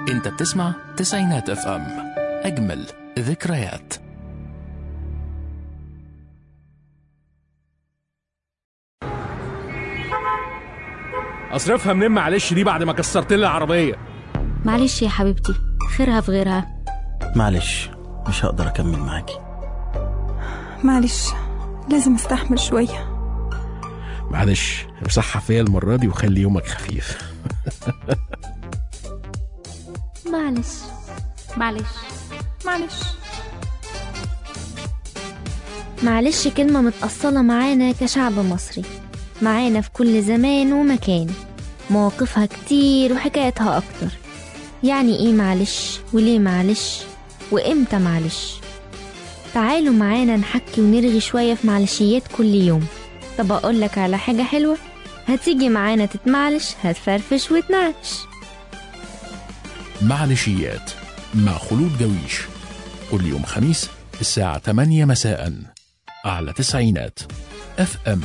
انت بتسمع تسعينات اف ام، اجمل ذكريات. اصرفها منين معلش دي بعد ما كسرت لي العربيه؟ معلش يا حبيبتي، خيرها في غيرها. معلش مش هقدر اكمل معاكي. معلش لازم استحمل شويه. معلش امسحها فيا المره دي وخلي يومك خفيف. معلش معلش معلش معلش كلمة متأصلة معانا كشعب مصري، معانا في كل زمان ومكان، مواقفها كتير وحكايتها أكتر. يعني إيه معلش وليه معلش وإمتى معلش؟ تعالوا معانا نحكي ونرغي شوية في معلشيات كل يوم. طب أقولك على حاجة حلوة، هتيجي معانا تتمعلش، هتفرفش وتنعش. معلشيات مع خلود جويش، كل يوم خميس الساعة 8 مساء على تسعينات اف ام.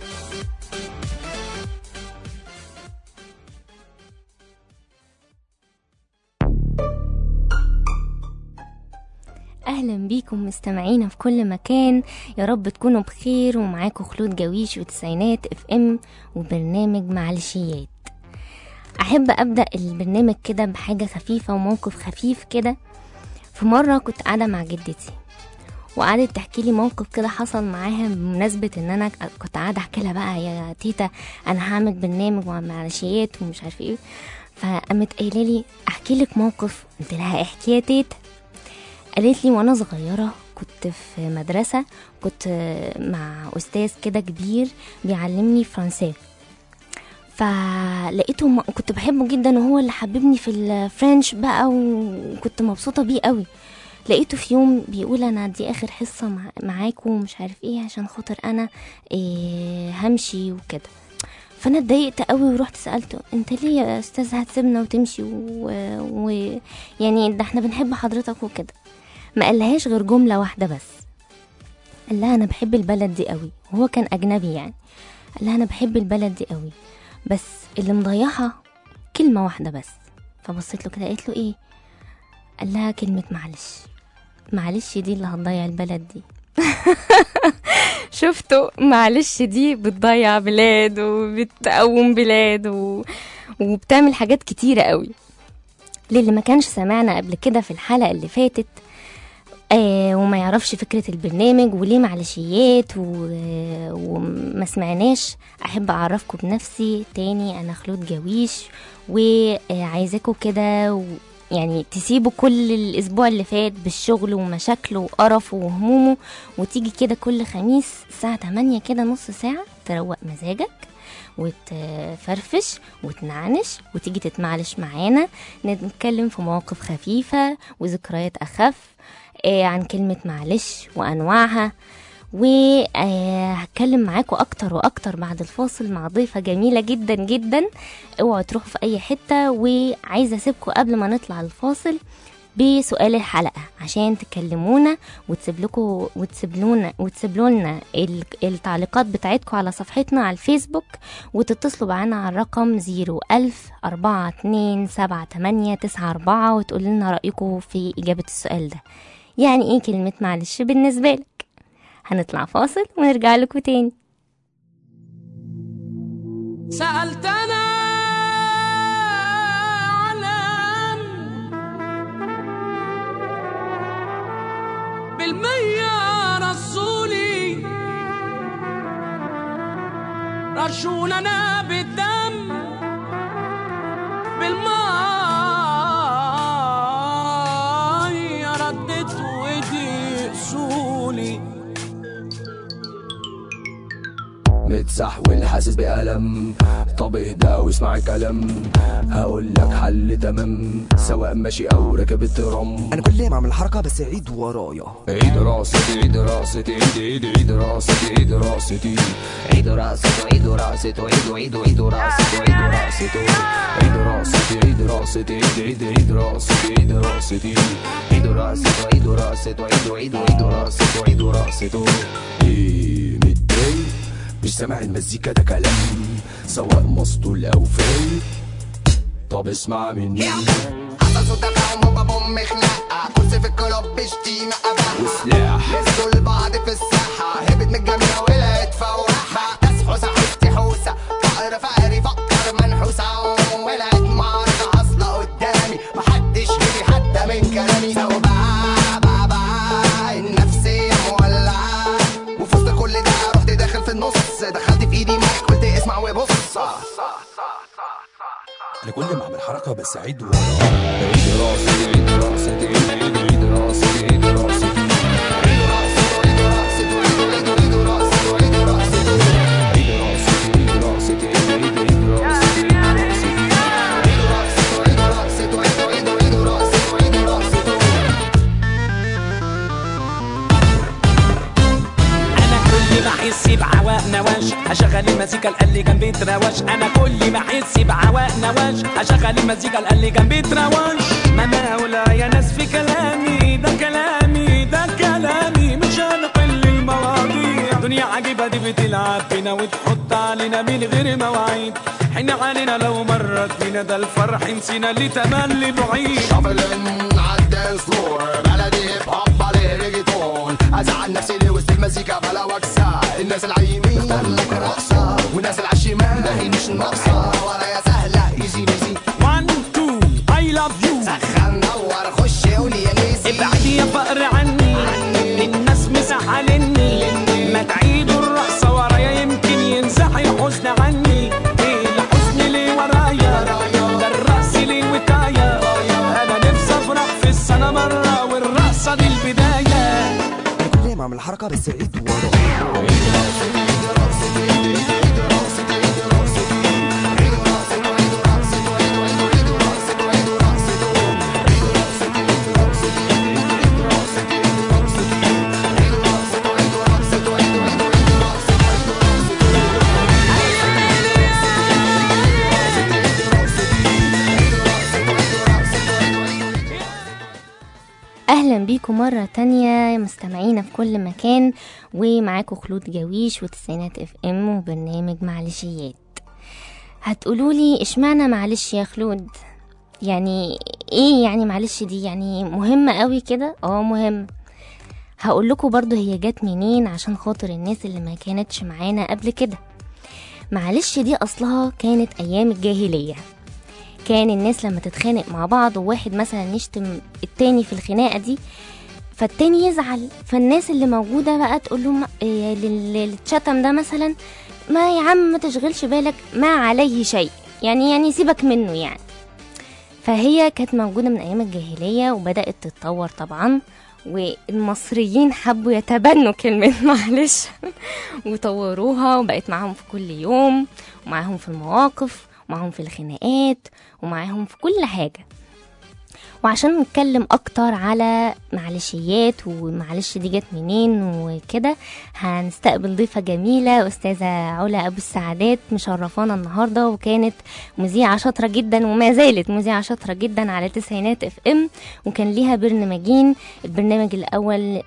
أهلا بيكم مستمعينا في كل مكان، يا رب تكونوا بخير. ومعاكم خلود جويش وتسعينات اف ام وبرنامج معلشيات. أحب أبدأ البرنامج كده بحاجة خفيفة وموقف خفيف كده. في مرة كنت قاعدة مع جدتي وقعدت تحكي لي موقف كده حصل معاها بمناسبة ان انا كنت قاعدة احكي لها بقى يا تيتا انا هعمل برنامج ومعلشيات ومش عارفه ايه. فقامت قايله لي احكي لك موقف. قلت لها احكي يا تيتا. قالت لي وانا صغيرة كنت في مدرسة، كنت مع استاذ كده كبير بيعلمني فرنساوي، فلقيته كنت بحبه جدا وهو اللي حببني في الفرنش بقى وكنت مبسوطة بيه قوي. لقيته في يوم بيقول انا دي اخر حصة معاكم ومش عارف ايه عشان خاطر انا همشي وكده. فانا اتضايقت قوي ورحت سألته انت ليه يا استاذ هتسيبنا وتمشي يعني ده احنا بنحب حضرتك وكده. ما قالهاش غير جملة واحدة بس، قال لها انا بحب البلد دي قوي، وهو كان اجنبي يعني. قال لها انا بحب البلد دي قوي بس اللي مضيعها كلمة واحدة بس. فبصيت له كده قالت له ايه؟ قال لها كلمة معلش. معلش دي اللي هتضيع البلد دي. شفتوا؟ معلش دي بتضيع بلاد وبتقوم بلاد وبتعمل حاجات كتيرة قوي. للي ما كانش سمعنا قبل كده في الحلقة اللي فاتت وما يعرفش فكرة البرنامج وليه معلشيات وما سمعناش، أحب أعرفكم بنفسي تاني. أنا خلود جويش وعايزاكم كده يعني تسيبوا كل الأسبوع اللي فات بالشغل ومشاكله وقرفه وهمومه وتيجي كده كل خميس الساعة 8 كده نص ساعة تروق مزاجك وتفرفش وتنعنش وتيجي تتمعلش معانا، نتكلم في مواقف خفيفة وذكريات أخف عن كلمة معلش وأنواعها. وهتكلم معاكم أكتر وأكتر بعد الفاصل مع ضيفة جميلة جدا جدا. اوعوا تروحوا في أي حتة. وعايزة أسيبكم قبل ما نطلع الفاصل بسؤال الحلقة عشان تكلمونا وتسيبلونا التعليقات بتاعتكم على صفحتنا على الفيسبوك، وتتصلوا معنا على الرقم 010427894 وتقولوا لنا رأيكم في إجابة السؤال ده. يعني إيه كلمة معلش بالنسبة لك؟ هنطلع فاصل ونرجع لكم تاني. سألتنا علم بالمية رسولي رشوننا بالدم بالمية ردت ودي أصولي متسحول حاسس بألم. طب اهدى واسمع الكلام، هقول لك حل تمام سواء ماشي او راكب الترام. انا كل ما اعمل حركه بس عيد ورايا. عيد راستي عيد راستي عيد راستي عيد راستي عيد راستي عيد راستي عيد راستي عيد راستي عيد راستي عيد راستي عيد راستي عيد راستي عيد راستي عيد راستي عيد راستي. ايه متضايق مش سامع المزيكا ده كلام سواء مسطول او فايق. طب اسمع مني حصل صوت تفاهم هوبا بوم خناقة كرسي في الكلوب بشتيمة أباحة وسلاح نزلوا البعض في الساحة هبت من الجميع ولقيت فوحة تسحوسة حوستي حوسة فقر فقري فكر منحوسة ولقيت معركة حاصلة قدامي محدش هدي حتى من كلامي النفسية مولعة وفي وسط كل ده رحت داخل في النص دخلت في ايدي مايك قلت اسمع وبص انا كل ما اعمل حركه بس اعيد ورا عيد راسي عيد راسي عيد راسي عيد راسي بحس بعواق نواش هشغل المزيكا اللي جنبي تراوش انا كل ما احس بعواق نواش هشغل المزيكا اللي جنبي تراوش ما مولاي يا ناس في كلامي ده كلامي ده كلامي مش هنقل المواضيع دنيا عجيبه دي بتلعب بينا وتحط علينا من غير مواعيد حين علينا لو مرت بينا ده الفرح نسينا اللي تملي بعيد شافلن عالدانس فلور بلدي هيب هوب عليه ريجيتون ازعل نفسي لي وسط المزيكا بلا وكسة الناس العيمين لك رقصة والناس العشيمان ده هي مش ناقصة ورايا سهلة ايزي بيزي 1 2 I love you سخن دور خش قولي يا نيسي ابعدي يا فقر عني الناس مسحلني ما تعيدوا الرقصة ورايا يمكن ينزح الحزن عني ايه الحزن ليه ورايا ده الرقص ليه وكايا انا نفسي افرح في السنة مرة والرقصة دي البداية كل ما اعمل حركه بس اعيد ورا أهلا بيكم مرة تانية مستمعينا في كل مكان ومعاكم خلود جويش وتسعينات اف ام وبرنامج معلشيات. هتقولولي اشمعنى معلش يا خلود؟ يعني ايه يعني معلش دي يعني مهمة قوي كده؟ مهم. هقول لكم برضو هي جت منين عشان خاطر الناس اللي ما كانتش معانا قبل كده. معلش دي اصلها كانت ايام الجاهلية. كان الناس لما تتخانق مع بعض وواحد مثلا يشتم التاني في الخناقة دي فالتاني يزعل، فالناس اللي موجودة بقى تقول له اللي اتشتم ده مثلا ما يا عم ما تشغلش بالك ما عليه شيء، يعني سيبك منه يعني. فهي كانت موجودة من أيام الجاهلية وبدأت تتطور طبعا، والمصريين حبوا يتبنوا كلمة معلش وطوروها وبقت معاهم في كل يوم ومعاهم في المواقف ومعاهم في الخناقات ومعاهم في كل حاجة. وعشان نتكلم اكتر على معلشيات ومعلش دي جت منين وكده هنستقبل ضيفة جميلة أستاذة علا أبو السعادات مشرفانا النهاردة، وكانت مذيعة شاطرة جدا وما زالت مذيعة شاطرة جدا على تسعينات اف ام، وكان ليها برنامجين. البرنامج الأول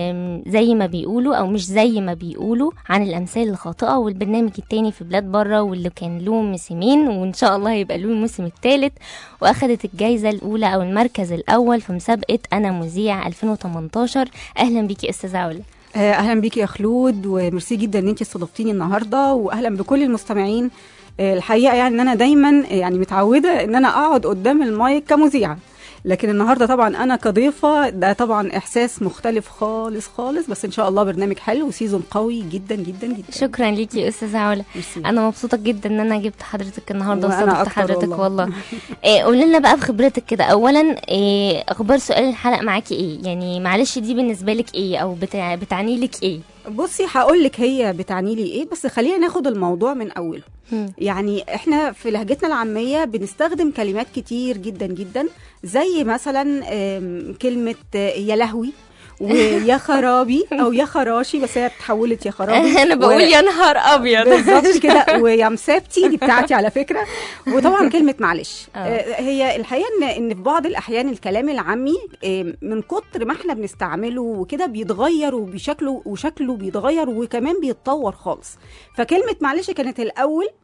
زي ما بيقولوا أو مش زي ما بيقولوا عن الأمثال الخاطئة، والبرنامج التاني في بلاد برة واللي كان له موسمين وإن شاء الله يبقى له الموسم الثالث، وأخدت الجايزة الأولى أو المركز الأول في مسابقة أنا مذيع 2018. أهلا بيكي أستاذة علا. اهلا بيكي يا خلود، وميرسي جدا ان انت استضفتيني النهارده، واهلا بكل المستمعين. الحقيقه يعني ان انا دايما يعني متعوده ان انا اقعد قدام المايك كمذيعه، لكن النهارده طبعا انا كضيفه، ده طبعا احساس مختلف خالص خالص، بس ان شاء الله برنامج حلو وسيزون قوي جدا جدا جدا. شكرا ليكي يا استاذه علا، انا مبسوطه جدا ان انا جبت حضرتك النهارده واستضفت حضرتك والله. قولي لنا بقى بخبرتك كده، اولا اخبار سؤال الحلقه معاكي ايه؟ يعني معلش دي بالنسبه لك ايه او بتعني لك ايه؟ بصي هقول لك هي بتعني لي ايه، بس خلينا ناخد الموضوع من اوله. يعني احنا في لهجتنا العاميه بنستخدم كلمات كتير جدا جدا، زي مثلا كلمه يا لهوي ويا خرابي او يا خراشي، بس هي اتحولت يا خرابي. انا بقول يا نهار ابيض بالظبط كده، ويا مسابتي دي بتاعتي على فكره. وطبعا كلمه معلش هي الحقيقه ان في بعض الاحيان الكلام العامي من كتر ما احنا بنستعمله وكده بيتغير وشكله بيتغير وكمان بيتطور خالص. فكلمه معلش كانت الاول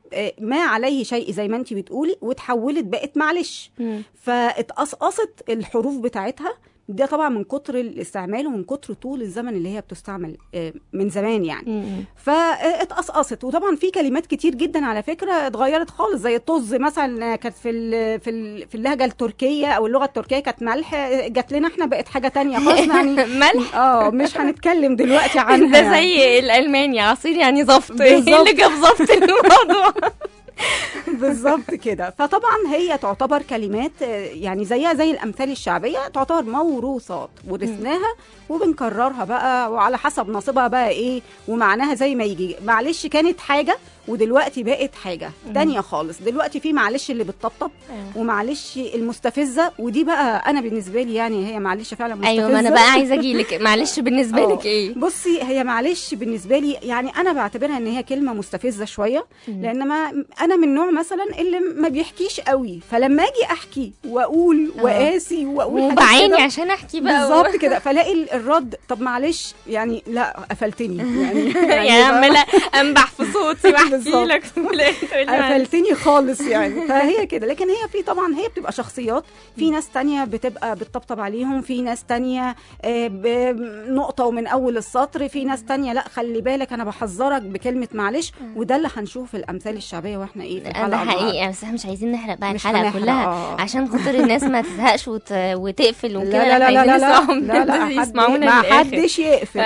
ما عليه شيء زي ما انت بتقولي، وتحولت بقت معلش. فاتقصقصت الحروف بتاعتها. ده طبعا من كتر الاستعمال ومن كتر طول الزمن اللي هي بتستعمل من زمان يعني. فاتقصقصت. وطبعا في كلمات كتير جدا على فكره اتغيرت خالص، زي الطز مثلا كانت في اللهجه التركيه او اللغه التركيه كانت ملح، جات لنا احنا بقت حاجه تانية خالص يعني. ملح مش هنتكلم دلوقتي عنها. ده زي الالماني عصير يعني زفت. ايه اللي جاب زفت الموضوع؟ بالظبط كده. فطبعا هي تعتبر كلمات يعني زيها زي الامثال الشعبيه، تعتبر موروثات ورثناها وبنكررها بقى، وعلى حسب نصيبها بقى ايه ومعناها زي ما يجي. معلش كانت حاجه ودلوقتي بقت حاجه تانية خالص. دلوقتي في معلش اللي بتطبطب ومعلش المستفزه، ودي بقى انا بالنسبه لي يعني هي معلش فعلا مستفزه. ايوه، ما انا بقى عايزه اجي لك. معلش بالنسبه لك ايه؟ بصي، هي معلش بالنسبه لي يعني انا بعتبرها ان هي كلمه مستفزه شويه، لان ما انا من نوع مثلا اللي ما بيحكيش قوي، فلما اجي احكي واقول وقاسي واقول وبعيني عشان احكي بقى بالظبط كده، فلاقي الرد طب معلش يعني لا قفلتني يعني عماله انبح في صوتي واحكي لك قفلتني خالص يعني. فهي كده. لكن هي في طبعا هي بتبقى شخصيات، في ناس تانية بتبقى بتطبطب عليهم، في ناس تانية بنقطه ومن اول السطر، في ناس تانية لا خلي بالك انا بحذرك بكلمه معلش. وده اللي هنشوفه في الامثال الشعبيه واحنا ايه في الحلقه. ده حقيقه، بس احنا مش عايزين نحرق بقى الحلقه كلها عشان خاطر الناس ما تزهقش وتقفل وكده. لا لا لا لا لا يسمعونا ما حدش يقفل.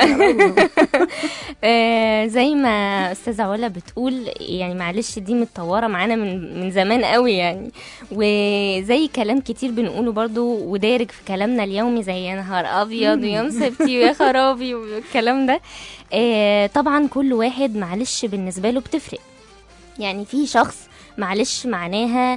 زي ما استاذه علا بتقول يعني معلش دي متطوره معانا من زمان قوي يعني. وزي كلام كتير بنقوله برضو ودارج في كلامنا اليومي، زي يا نهار ابيض ويا مسبتي ويا خرابي والكلام ده. طبعا كل واحد معلش بالنسبه له بتفرق. يعني في شخص معلش معناها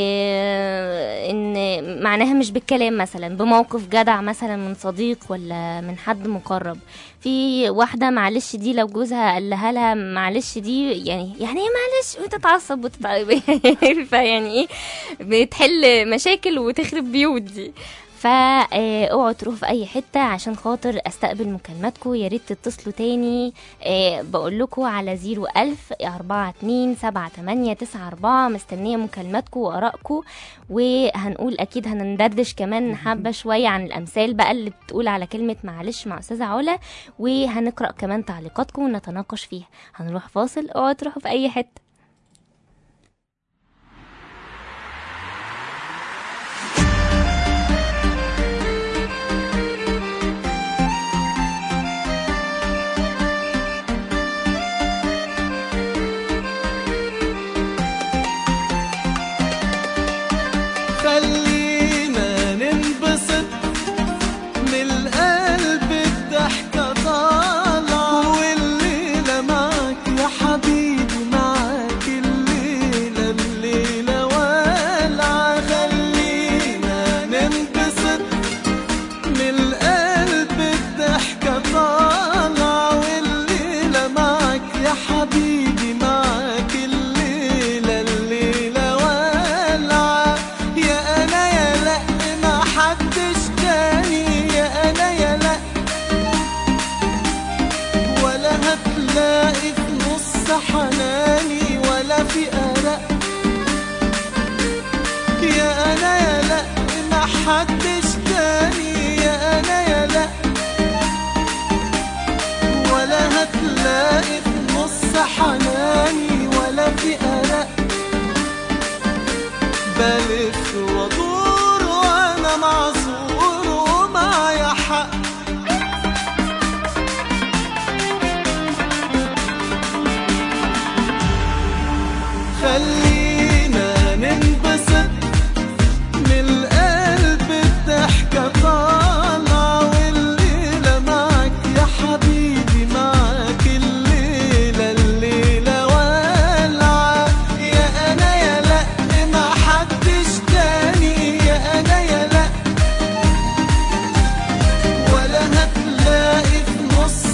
ان معناها مش بالكلام، مثلا بموقف جدع مثلا من صديق ولا من حد مقرب. في واحده معلش دي لو جوزها قال لها معلش دي يعني ايه معلش وتتعصب فيعني ايه بتحل مشاكل وتخرب بيوت دي. فاوعوا تروحوا في اي حته عشان خاطر استقبل مكالماتكم. يا ريت تتصلوا تاني. بقول لكم على 010427894 مستنيه مكالماتكم وارائكم. وهنقول اكيد هندردش كمان حبه شويه عن الامثال بقى اللي بتقول على كلمه معلش مع استاذه علا، وهنقرا كمان تعليقاتكم ونتناقش فيها. هنروح فاصل. اوعوا تروحوا في اي حته.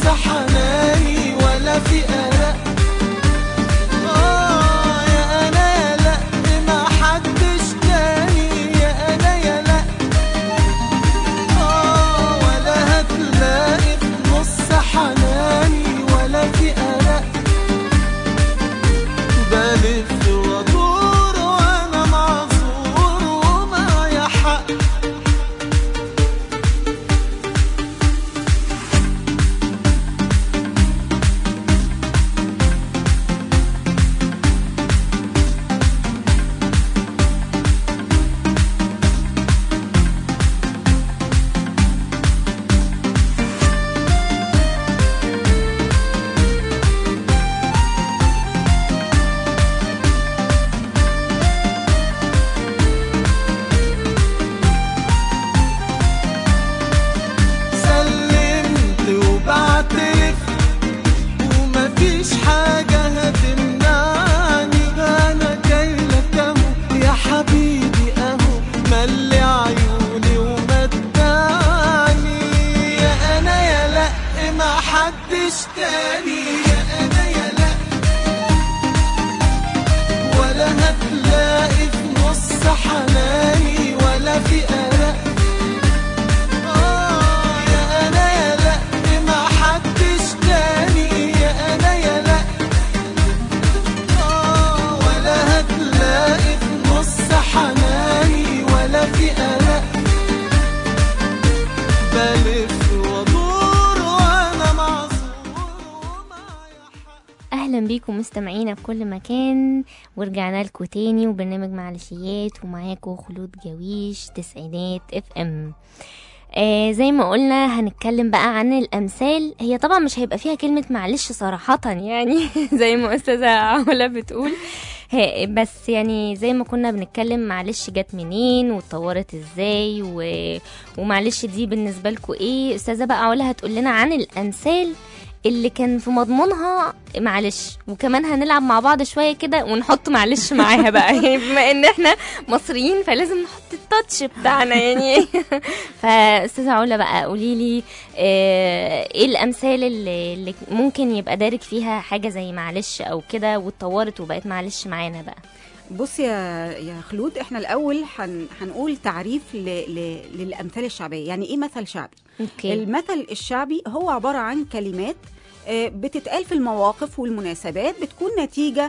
حناني ولا في قلق. يا أنا بيكم مستمعينا في كل مكان، ورجعنا لكم تاني وبرنامج معلشيات، ومعاكم خلود جويش تسعينات FM. زي ما قلنا هنتكلم بقى عن الأمثال. هي طبعا مش هيبقى فيها كلمة معلش صراحة يعني زي ما أستاذة علا بتقول، بس يعني زي ما كنا بنتكلم معلش جت منين واتطورت ازاي ومعلش دي بالنسبة لكم ايه. أستاذة بقى علا هتقول لنا عن الأمثال اللي كان في مضمونها معلش، وكمان هنلعب مع بعض شوية كده ونحط معلش معاها بقى يعني بما ان احنا مصريين فلازم نحط التاتش بتاعنا يعني. فأستاذة علا بقى قوليلي ايه الأمثال اللي ممكن يبقى دارك فيها حاجة زي معلش او كده واتطورت وبقت معلش معانا بقى. بص يا خلود، احنا الاول هنقول تعريف للامثال الشعبيه. يعني ايه مثل شعبي؟ أوكي. المثل الشعبي هو عباره عن كلمات بتتقال في المواقف والمناسبات، بتكون نتيجه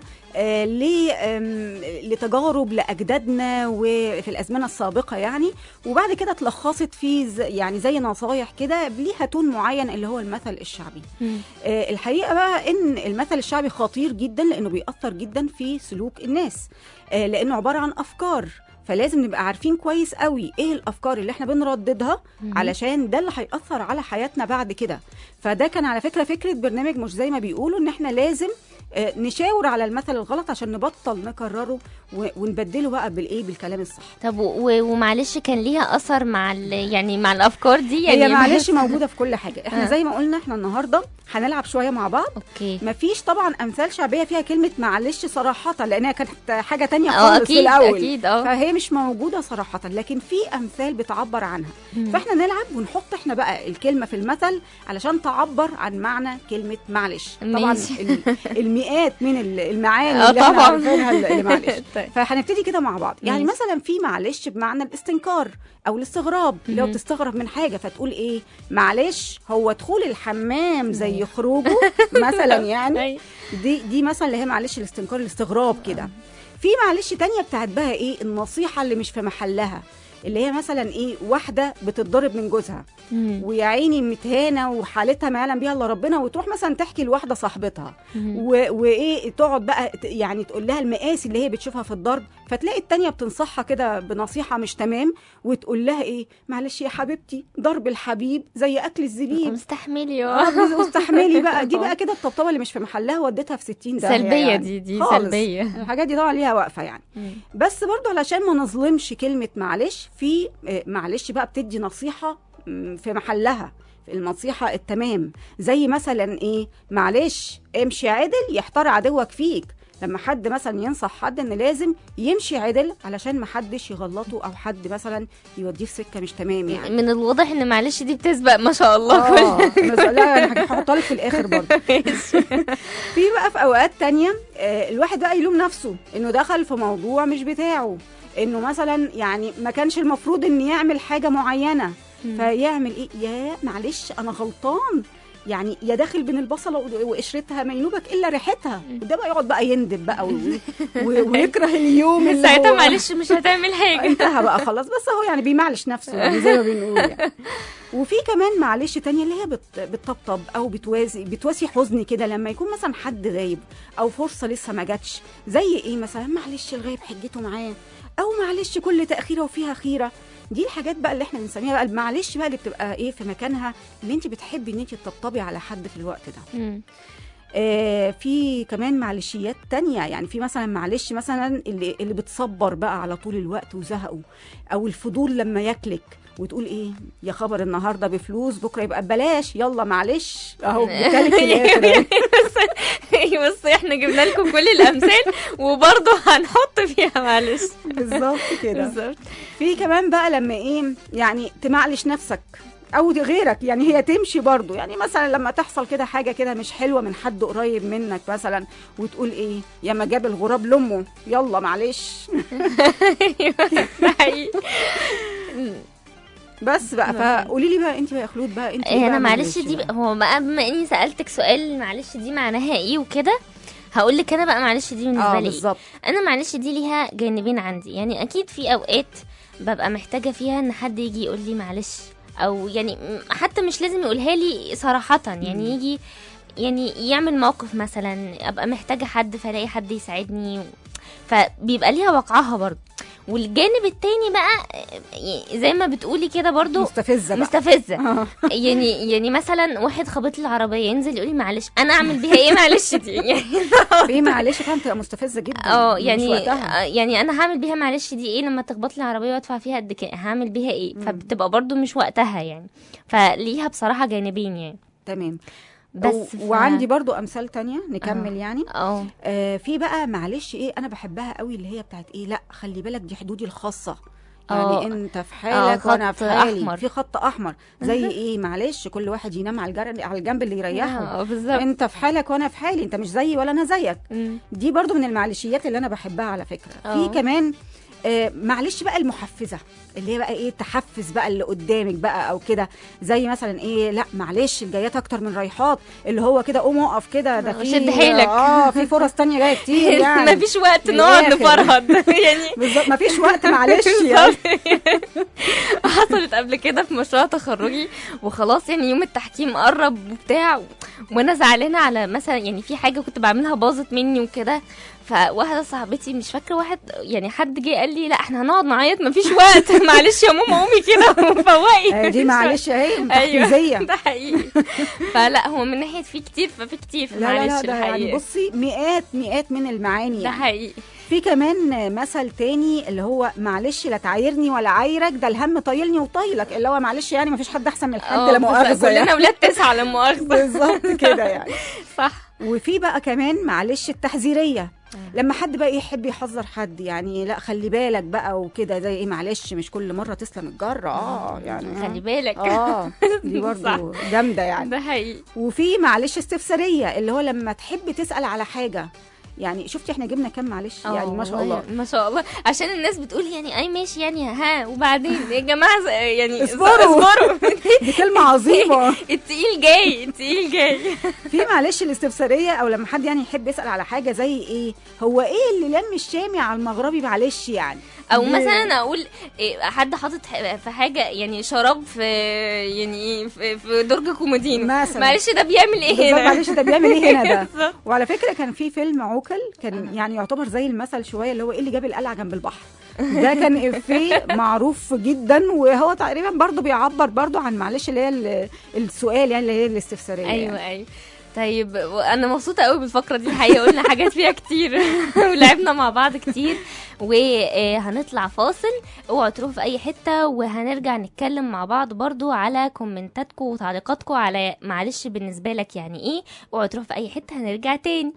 لتجارب لأجدادنا وفي الأزمنة السابقة يعني، وبعد كده اتلخصت في يعني زي نصايح كده ليها تون معين اللي هو المثل الشعبي. الحقيقة بقى إن المثل الشعبي خطير جدا لأنه بيأثر جدا في سلوك الناس، لأنه عبارة عن أفكار، فلازم نبقى عارفين كويس قوي ايه الافكار اللي احنا بنرددها علشان ده اللي هيأثر على حياتنا بعد كده. فده كان على فكرة برنامج، مش زي ما بيقولوا ان احنا لازم نشاور على المثل الغلط عشان نبطل نكرره ونبدله بقى بالكلام الصح. طب ومعلش كان ليها اثر مع يعني مع الافكار دي يعني؟ هي معلش موجوده في كل حاجه. احنا زي ما قلنا احنا النهارده هنلعب شويه مع بعض. اوكي. مفيش طبعا امثال شعبيه فيها كلمه معلش صراحه، لانها كانت حاجه تانية خالص في الاول. اكيد فهي مش موجوده صراحه، لكن في امثال بتعبر عنها. فاحنا نلعب ونحط احنا بقى الكلمه في المثل علشان تعبر عن معنى كلمه معلش. طبعا المئات من المعاني اللي احنا عارفينها اللي معلش. فهنبتدي كده مع بعض. يعني مثلا في معلش بمعنى الاستنكار او الاستغراب، اللي هو بتستغرب من حاجه فتقول ايه معلش هو دخول الحمام زي خروجه مثلا يعني. دي مثلا اللي هي معلش الاستنكار الاستغراب كده. في معلش تانية بتاعت بقى ايه النصيحه اللي مش في محلها، اللي هي مثلا ايه واحده بتتضرب من جوزها ويا عيني متهانه وحالتها ما يعلم بيها الا ربنا، وتروح مثلا تحكي لواحده صاحبتها وايه تقعد بقى يعني تقول لها المقاسي اللي هي بتشوفها في الضرب، فتلاقي التانية بتنصحها كده بنصيحه مش تمام وتقول لها ايه معلش يا حبيبتي ضرب الحبيب زي اكل الزبيب، مستحملي مستحملي بقى. دي بقى كده الطبطبه اللي مش في محلها وديتها في 60 ده سلبيه يعني. دي سلبيه. الحاجات دي طبعا ليها وقفه يعني. بس برضو علشان ما نظلمش كلمه معلش، في معلش بقى بتدي نصيحة في محلها، في النصيحة التمام. زي مثلا ايه معلش امشي عدل يحتار عدوك فيك. لما حد مثلا ينصح حد ان لازم يمشي عدل علشان ما حدش يغلطه او حد مثلا يوديه في سكه مش تمام يعني. من الواضح ان معلش دي بتسبق ما شاء الله. لا انا هحطها لك في الاخر برضه. في بقى في اوقات تانية الواحد بقى يلوم نفسه انه دخل في موضوع مش بتاعه، انه مثلا يعني ما كانش المفروض ان يعمل حاجه معينه، فيعمل ايه يا معلش انا غلطان يعني، يا داخل بين البصله وقشرتها ما ينوبك الا ريحتها. وده بقى يقعد بقى يندب بقى ويكره اليوم اللي ساعتها معلش مش هتعمل حاجه، انتهى بقى خلاص. بس هو يعني بيمعلش نفسه يعني زي ما بنقول يعني. وفي كمان معلش تانية اللي هي بتطبطب او بتواسي حزن كده لما يكون مثلا حد غايب او فرصه لسه ما جاتش. زي ايه مثلا معلش الغايب حجته معاه، او معلش كل تاخيره وفيها خيره. دي الحاجات بقى اللي احنا بنسميها بقى المعلش بقى اللي بتبقى ايه في مكانها، اللي انت بتحبي ان انت تطبطبي على حد في الوقت ده. في كمان معلشيات تانية، يعني في مثلا معلش مثلا اللي بتصبر بقى على طول الوقت وزهقه، او الفضول لما ياكلك وتقول ايه يا خبر النهارده بفلوس بكره يبقى ببلاش، يلا معلش اهو بكلك الاخر. بس احنا جبنا لكم كل الامثال وبرضه هنحط فيها معلش. بالظبط كده. في كمان بقى لما ايه يعني تمعلش نفسك او غيرك، يعني هي تمشي برضو. يعني مثلا لما تحصل كده حاجه كده مش حلوه من حد قريب منك مثلا وتقول ايه يا ما جاب الغراب لامه يلا معلش. بس بقى فقولي لي بقى انت بقى يا خلود بقى انت انا معلش دي هو بقى بما اني سالتك سؤال معلش دي معناها ايه وكده، هقول لك انا بقى معلش دي بالنسبه لي بالظبط. انا معلش دي ليها جانبين عندي. يعني اكيد في اوقات ببقى محتاجه فيها ان حد يجي يقول لي معلش، او يعني حتى مش لازم يقولها لي صراحه، يعني يجي يعني يعمل موقف مثلا ابقى محتاجه حد فلاقي حد يساعدني، فبيبقى ليها وقعها برضه. والجانب التاني بقى زي ما بتقولي كده برضو مستفزه يعني مثلا واحد خبط لي العربيه ينزل يقول لي معلش، انا اعمل بيها ايه معلش دي يعني ايه معلش فاهم تبقى مستفزه جدا. يعني انا هعمل بيها معلش دي ايه لما تخبط لي العربيه وادفع فيها قد كده، هعمل بيها ايه؟ فبتبقى برضو مش وقتها يعني. فليها بصراحه جانبين يعني. تمام. بس وعندي برضو امثال تانية نكمل يعني. في بقى معلش ايه انا بحبها قوي اللي هي بتاعت ايه، لا خلي بالك دي حدودي الخاصه، يعني انت في حالك وانا في حالي أحمر. في خط احمر زي ايه معلش كل واحد ينام على الجنب اللي يريحه. انت في حالك وانا في حالي، انت مش زيي ولا انا زيك. دي برضو من المعلشيات اللي انا بحبها على فكره. في كمان معلش بقى المحفزه اللي هي بقى ايه تحفز بقى اللي قدامك بقى او كده، زي مثلا ايه لا معلش الجايات اكتر من رايحات، اللي هو كده قوم اقف كده ده في شد حيلك في فرص تانية جايه كتير يعني مفيش وقت نقعد نفرهد يعني بالظبط مفيش وقت معلش يعني. حصلت قبل كده في مشروع تخرجي وخلاص يعني يوم التحكيم قرب وبتاع، وانا زعلانه على مثلا يعني في حاجه كنت بعملها باظت مني وكده، فواحده صاحبتي مش فاكره واحد يعني حد جه قال لي لا احنا هنقعد نعيط مفيش وقت معلش يا ماما قومي كده وفوقي دي معلش اهي تحفيزيه. ده حقيقي. فلا هو من ناحيه في كتير ففي كتير معلش ده يعني بصي مئات من المعاني ده يعني. حقيقي. في كمان مثل تاني اللي هو معلش لا تعايرني ولا عايرك، ده الهم طايلني وطايلك، اللي هو معلش يعني مفيش حد احسن من حد لا مؤاخذه كلنا ولاد 9 لا مؤاخذه بالظبط كده يعني. صح. وفي بقى كمان معلش التحذيريه لما حد بقى يحب يحذر حد يعني لا خلي بالك بقى وكده، زي ايه معلش مش كل مره تسلم الجره يعني خلي بالك دي برضه جامده يعني. ده حقيقي. وفي معلش استفساريه اللي هو لما تحب تسال على حاجه، يعني شفتي احنا جبنا كام معلش يعني ما شاء الله ما شاء الله، عشان الناس بتقول يعني اي ماشي يعني ها وبعدين يا جماعه يعني اصبروا دي كلمه عظيمه. التقيل جاي في معلش الاستفساريه او لما حد يعني يحب يسال على حاجه زي ايه هو ايه اللي لم الشامي على المغربي معلش يعني، او مثلا اقول حد حاطط في حاجه يعني شراب في يعني في درج كومودينو معلش ده بيعمل ايه هنا، معلش ده بيعمل ايه هنا ده. وعلى فكره كان في فيلم عوكل كان يعني يعتبر زي المثل شويه اللي هو ايه اللي جاب القلعه جنب البحر، ده كان افيه معروف جدا، وهو تقريبا برضو بيعبر برضو عن معلش اللي هي السؤال يعني اللي هي الاستفساريه. ايوه يعني. ايوه طيب انا مبسوطه قوي بالفقره دي الحقيقه، قلنا حاجات فيها كتير ولعبنا مع بعض كتير، وهنطلع فاصل اوعوا تروحوا في اي حته، وهنرجع نتكلم مع بعض برضو على كومنتاتكم وتعليقاتكم على معلش بالنسبه لك يعني ايه. اوعوا تروحوا في اي حته، هنرجع تاني.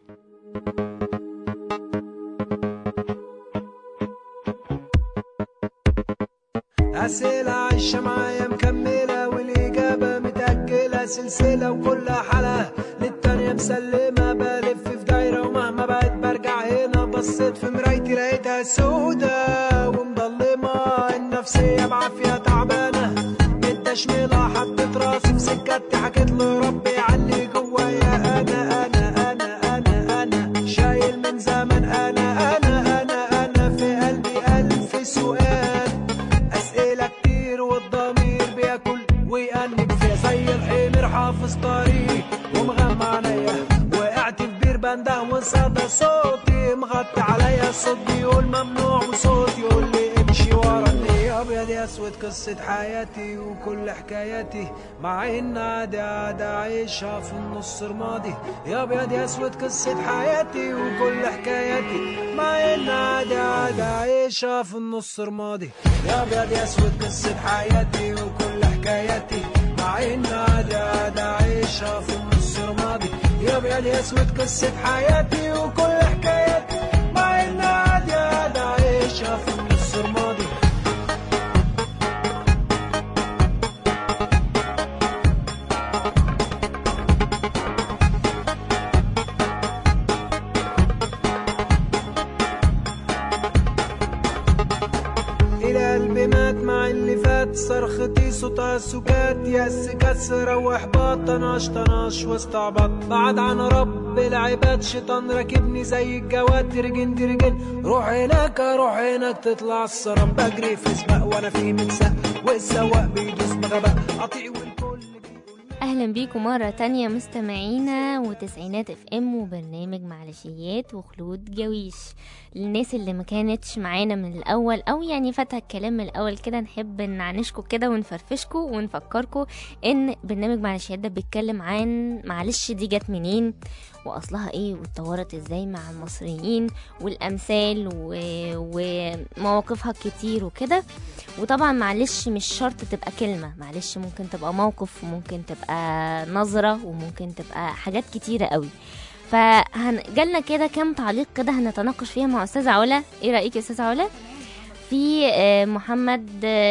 أسئلة عايشة معايا مكملة والإجابة متأجلة سلسلة، وكل حلقة للتانية مسلمة، بلف في دايرة ومهما بقيت برجع هنا، بصيت في مرايتي لقيتها سودة ومضلمة، النفسية بعافية تعبانة متدشملة، حطيت راسي في سكتي حكيت لربي علي جوايا، أنا شايل من زمن، أنا في قلبي ألف سؤال، أسئلة كتير والضمير بياكل ويأنب فيها، زي الحمير حافظ طريق ومغمى عليا، وقعت في بير بنده وصدى صوتي مغطي عليا، الصوت بيقول ممنوع وصوت يقول لي امشي ورا، يا ابيض يا اسود قصة حياتي وكل حكاياتي، مع ان عادي عايشها في النص رمادي، يا ابيض يا اسود قصة حياتي وكل حكاياتي، مع ان عادي عايشها في النص رمادي، يا ابيض يا اسود قصة حياتي وكل حكاياتي، مع ان عادي عايشها في النص رمادي، يا ابيض يا اسود قصة حياتي وكل حكاياتي، مع ان عادي عايشها في النص رمادي. قلبي مات مع اللي فات، صرختي صوتها سكات، يأس كسرة واحباط، طناش واستعباط، بعد عن رب العباد، شيطان راكبني زي الجواد، ترجن روح هناك تطلع السراب، بجري في سباق وانا في متساق، والسواق بيدوس بغباء قطيع والكل. واهلا بيكم مرة تانية مستمعينا وتسعينات اف ام وبرنامج معلشيات وخلود جويش. للناس اللي ما كانتش معانا من الاول او يعني فاتها الكلام من الاول كده، نحب نعنشكم كده ونفرفشكم ونفكركم ان برنامج معلشيات ده بيتكلم عن معلش دي جت منين واصلها ايه واتطورت ازاي مع المصريين والامثال ومواقفها كتير وكده. وطبعا معلش مش شرط تبقى كلمة، معلش ممكن تبقى موقف وممكن تبقى نظرة وممكن تبقى حاجات كتيرة قوي. فهنجلنا كده كام تعليق كده هنتناقش فيها مع أستاذة علا. ايه رأيك يا أستاذة علا؟ في محمد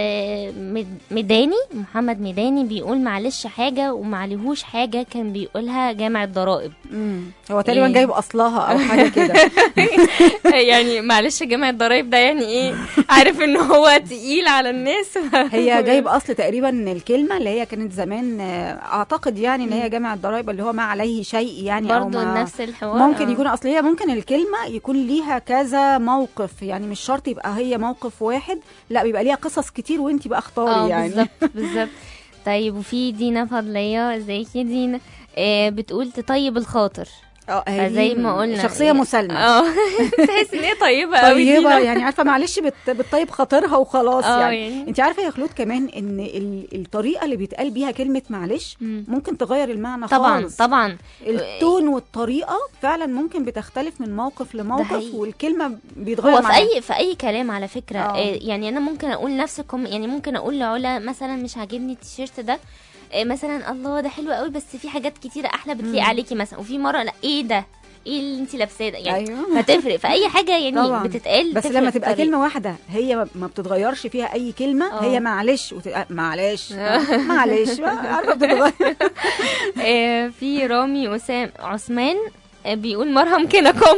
ميداني بيقول معلش حاجة ومعليهوش حاجة كان بيقولها جامع الضرائب. هو تقريبا جايب أصلها أو حاجة كده. يعني معلش جامع الضرائب ده يعني ايه؟ عارف ان هو تقيل على الناس. هي جايب أصل تقريبا الكلمة اللي هي كانت زمان، أعتقد يعني ان هي جامع الضرائب اللي هو ما عليه شيء يعني، برضو أو نفس الحوار. ممكن يكون أصل هي ممكن الكلمة يكون ليها كذا موقف، يعني مش شرط يبقى هي موقف واحد، لا بيبقى ليها قصص كتير وانتي بقى اختاري يعني. بالظبط. طيب وفي دينا فضلية، ازيك يا دينا؟ بتقول تطيب الخاطر. زي ما قلنا شخصية مسالمة. تحس ان هي طيبة قوي طيبة يعني، عارفة معلش بتطيب خاطرها وخلاص يعني. انت عارفة يا خلود كمان ان الطريقة اللي بيتقال بيها كلمة معلش ممكن تغير المعنى خالص. طبعا التون والطريقة فعلا ممكن بتختلف من موقف لموقف، والكلمة بيتغير هو في اي كلام على فكرة. يعني انا ممكن اقول نفسكم، يعني ممكن اقول لعلا مثلا مش عاجبني التيشيرت ده مثلا، الله ده حلو قوي بس في حاجات كتيره احلى بتليق عليكي مثلا، وفي مره لا ايه ده ايه اللي انت لابساه ده يعني. أيوة. هتفرق في اي حاجه يعني طبعا. بتتقال بس لما تبقى كلمه واحده هي ما بتتغيرش فيها اي كلمه. هي معلش معلش معلش عارفه بتتغير. في رامي عثمان بيقول مرهم كنكم.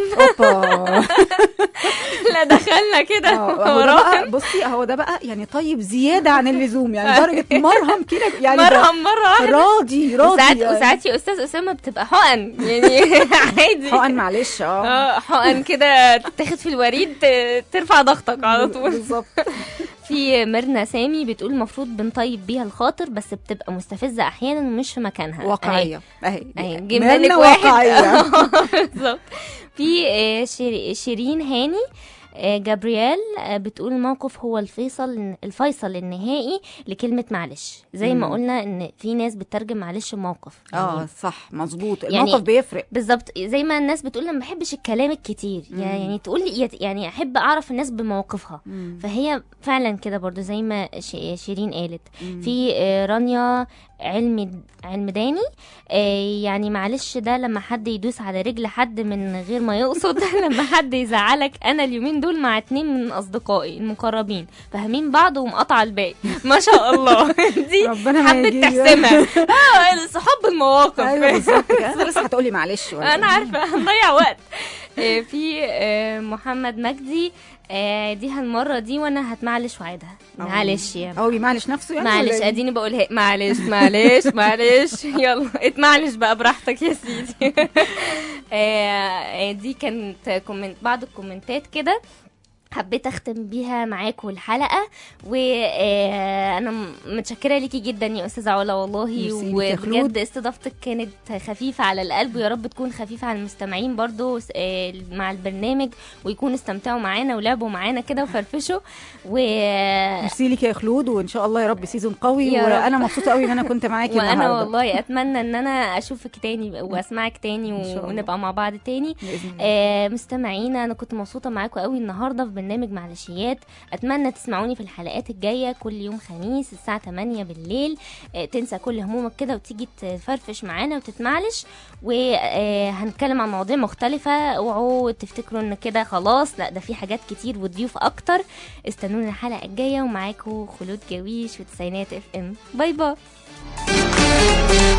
لا دخلنا كده. بصي هو ده بقى يعني طيب زياده عن اللزوم يعني، درجه مرهم كده يعني، مرهم مره راضي وساعات يا استاذ اسامه بتبقى حقن يعني. عادي حقن معلش. حقن كده تاخد في الوريد ترفع ضغطك على طول. بالظبط. في ميرنا سامي بتقول المفروض بنطيب بيها الخاطر بس بتبقى مستفزه احيانا ومش في مكانها. واقعيه اهي جبنا لك واحد. بالظبط. في شيرين هاني جابرييل بتقول الموقف هو الفيصل النهائي لكلمة معلش. زي ما قلنا ان في ناس بتترجم معلش موقف يعني. صح مظبوط، الموقف يعني بيفرق. بالظبط. زي ما الناس بتقول انا ما بحبش الكلام الكتير يعني تقول لي يعني احب اعرف الناس بمواقفها. فهي فعلا كده برضو زي ما شيرين قالت. في رانيا علمداني يعني معلش ده لما حد يدوس على رجل حد من غير ما يقصد. لما حد يزعلك. انا اليومين دول مع 2 من اصدقائي المقربين فاهمين بعض ومقطع الباقي ما شاء الله. دي حبيت تحسمها. صحاب المواقف. ايوه بالظبط. انا لسه هتقولي معلش انا عارفه هنضيع وقت. في محمد مجدي دي هالمرة دي وانا هتمعلش وعيدها. معلش يعني هو بيمعلش نفسه يعني، معلش اديني بقولها معلش يلا اتمعلش بقى براحتك يا سيدي. دي كانت بعض الكومنتات كده حبيت اختم بيها معاكم الحلقه. وانا متشكره ليكي جدا يا استاذه علا والله، وبجد استضافتك كانت خفيفه على القلب، ويا رب تكون خفيفه على المستمعين برضو مع البرنامج، ويكونوا استمتعوا معانا ولعبوا معانا كده وفرفشوا. ميرسي ليكي يا خلود، وان شاء الله يا رب سيزون قوي. وانا مبسوطه قوي ان انا كنت معاكي وانا والله اتمنى ان انا اشوفك تاني واسمعك تاني ونبقى مع بعض تاني. مستمعينا انا كنت مبسوطه معاكم قوي النهارده في برنامج معلشيات. اتمنى تسمعوني في الحلقات الجايه كل يوم خميس الساعه 8 بالليل. تنسى كل همومك كده وتيجي تفرفش معانا وتتمعلش، وهنتكلم عن مواضيع مختلفه. اوعوا تفتكروا ان كده خلاص، لا ده في حاجات كتير وضيوف اكتر. استنونا الحلقه الجايه، ومعاكم خلود جويش وتسعينات FM. باي باي.